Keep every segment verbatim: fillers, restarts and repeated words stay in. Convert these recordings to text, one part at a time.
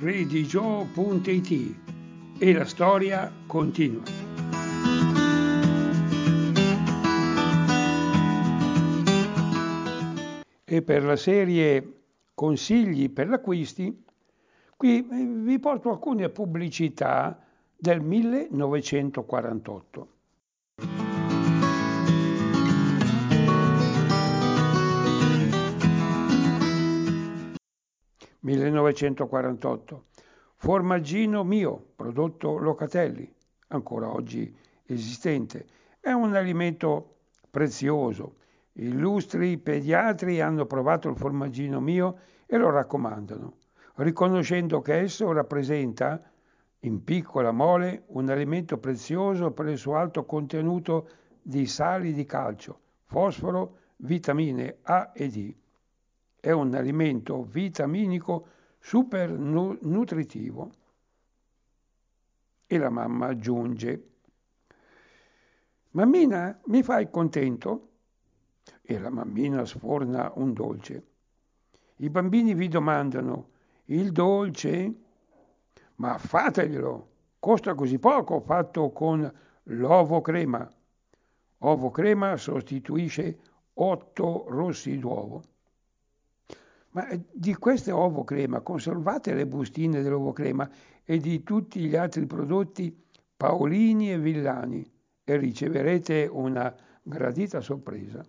redigio punto it e la storia continua. E per la serie Consigli per l'acquisti, qui vi porto alcune pubblicità del millenovecentoquarantotto. millenovecentoquarantotto. Formaggino mio, prodotto Locatelli, ancora oggi esistente. È un alimento prezioso. Illustri pediatri hanno provato il formaggino mio e lo raccomandano, riconoscendo che esso rappresenta, in piccola mole, un alimento prezioso per il suo alto contenuto di sali di calcio, fosforo, vitamine A e D. È un alimento vitaminico super nu- nutritivo. E la mamma aggiunge: mammina, mi fai contento? E la mammina sforna un dolce. I bambini vi domandano: il dolce? Ma fateglielo, costa così poco fatto con l'ovo crema. Ovo crema sostituisce otto rossi d'uovo. Ma di queste ovo crema conservate le bustine dell'ovo crema e di tutti gli altri prodotti Paolini e Villani e riceverete una gradita sorpresa.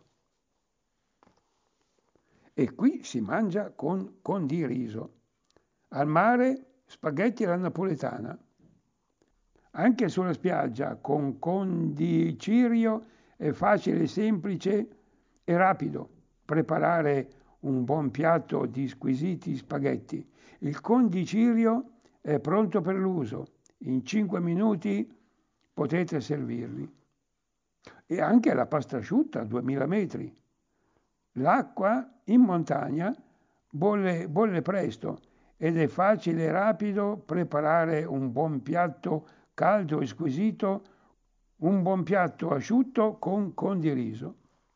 E qui si mangia con condiriso. Al mare spaghetti alla napoletana. Anche sulla spiaggia con condicirio è facile e semplice e rapido preparare un buon piatto di squisiti spaghetti. Il condicirio è pronto per l'uso. In cinque minuti potete servirli. E anche la pasta asciutta a duemila metri. L'acqua in montagna bolle, bolle presto ed è facile e rapido preparare un buon piatto caldo e squisito, un buon piatto asciutto con condiriso.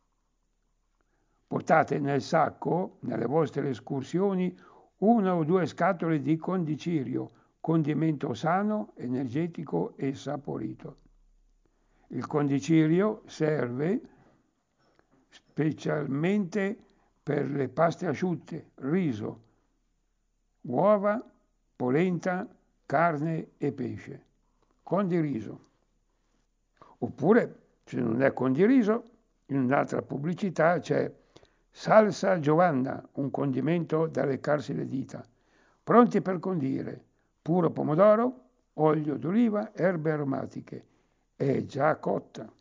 Portate nel sacco, nelle vostre escursioni, una o due scatole di condicirio, condimento sano, energetico e saporito. Il condicirio serve specialmente per le paste asciutte, riso, uova, polenta, carne e pesce. Condiriso. Oppure, se non è condiriso, in un'altra pubblicità c'è Salsa Giovanna, un condimento da leccarsi le dita. Pronti per condire: puro pomodoro, olio d'oliva, erbe aromatiche. È già cotta.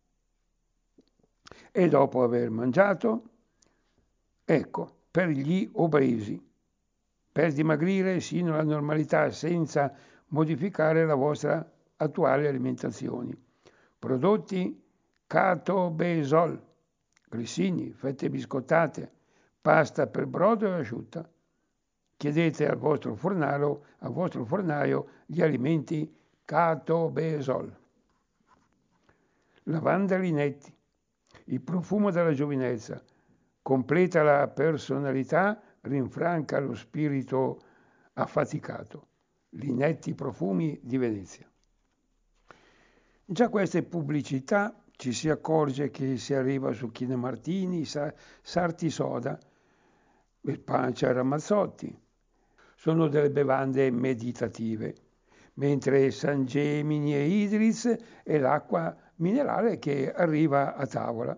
E dopo aver mangiato, ecco, per gli obesi, per dimagrire sino alla normalità senza modificare la vostra attuale alimentazione. Prodotti Catobesol, grissini, fette biscottate, pasta per brodo e asciutta. Chiedete al vostro fornaio, al vostro fornaio gli alimenti Catobesol. Lavanda Linetti, il profumo della giovinezza, completa la personalità, rinfranca lo spirito affaticato. Linetti Profumi di Venezia. Già queste pubblicità ci si accorge che si arriva su Chine Martini, Sarti Soda, il Pancia e Ramazzotti. Sono delle bevande meditative, mentre San Gemini e Idris è l'acqua minerale che arriva a tavola.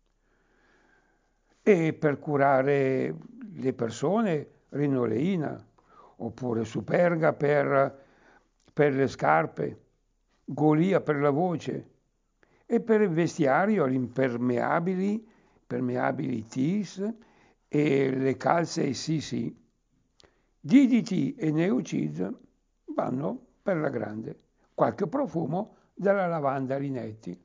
E per curare le persone, Rinoleina, oppure Superga per, per le scarpe, Golia per la voce, e per il vestiario l'impermeabili, permeabili Tees e le calze C C. D D T e Neocid vanno per la grande. Qualche profumo della lavanda Linetti.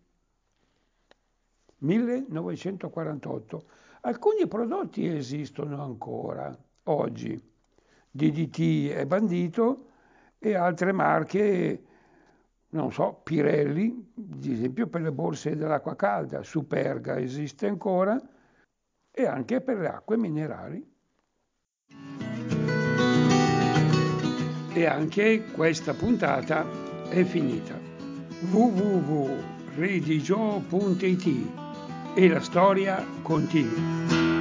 millenovecentoquarantotto. Alcuni prodotti esistono ancora oggi. D D T è bandito e altre marche, non so, Pirelli, ad esempio per le borse dell'acqua calda, Superga esiste ancora e anche per le acque minerali. E anche questa puntata è finita. w w w punto redigio punto it e la storia continua.